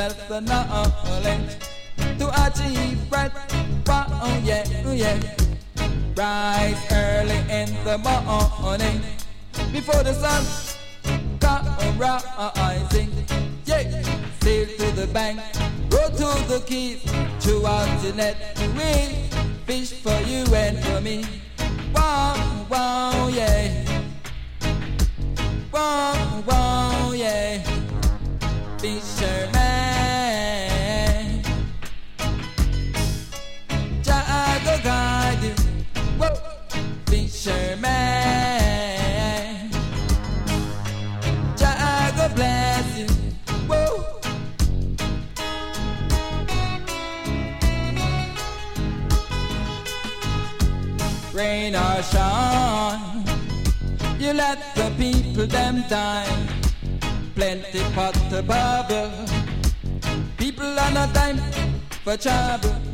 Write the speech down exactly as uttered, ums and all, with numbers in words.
self-knowledge to achieve breath. Oh yeah, oh yeah. Rise early in the morning before the sun come rising. Yeah, sail to the bank, go to the keys, throw out the net, we fish for you and for me. Wow, wow, yeah. Wow, wow, yeah. Fisherman, Jah go guide you. Whoa, fisherman, Jah go bless you. Whoa. Rain or shine, you let the people them die. Plenty pot to bubble. People are not time for trouble.